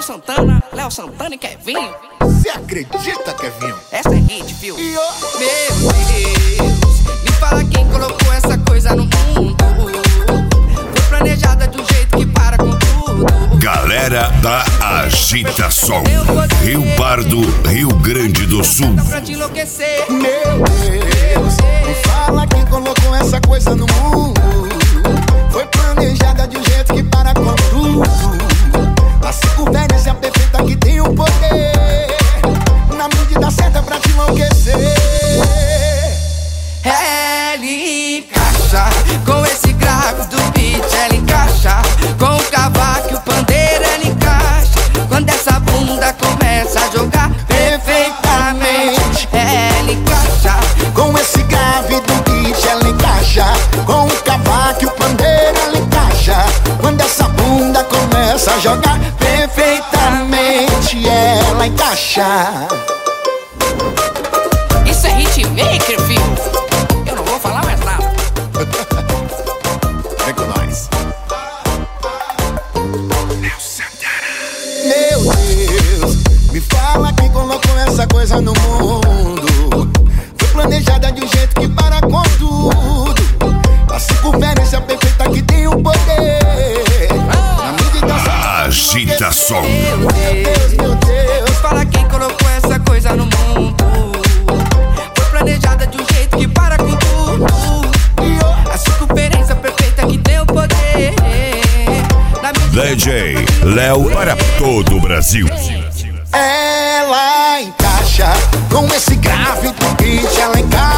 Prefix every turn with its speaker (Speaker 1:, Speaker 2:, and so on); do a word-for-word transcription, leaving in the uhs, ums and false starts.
Speaker 1: Santana, Léo Santana e Kevinho.
Speaker 2: Você acredita, Kevinho?
Speaker 1: Essa é hit, viu?
Speaker 2: E eu...
Speaker 1: Meu Deus, me fala quem colocou essa coisa no mundo. Foi planejada de um jeito que para com tudo.
Speaker 3: Galera da Agitação, Rio Pardo, Rio Grande do Sul.
Speaker 1: Pra te enlouquecer.
Speaker 2: Meu Deus, me fala quem colocou essa coisa no mundo. Foi planejada de um jeito que para com tudo. A circunferência perfeita que tem o poder, na medida certa pra te enlouquecer.
Speaker 1: Ela encaixa com esse grave do beat, ela encaixa com o cavaco e o pandeiro, ela encaixa quando essa bunda começa a jogar perfeitamente. Ela encaixa
Speaker 2: Com esse grave do beat ela encaixa, com o cavaco e o pandeiro ela encaixa quando essa bunda começa a jogar perfeitamente. Ela encaixa.
Speaker 1: Isso é hitmaker, filho. Eu não vou falar mais nada.
Speaker 2: Vem com nós. Meu Deus, me fala quem colocou essa coisa no mundo. Foi planejada de um jeito que para com tudo. A circunferência perfeita que tem o poder, na medida certa.
Speaker 3: Agitação.
Speaker 1: Meu Deus, meu Deus, fala quem colocou essa coisa no mundo. Foi planejada de um jeito que para com tudo. A circunferência perfeita que tem o poder, na medida
Speaker 3: D J Léo para todo o Brasil.
Speaker 2: Ela encaixa com esse grave do beat, ela encaixa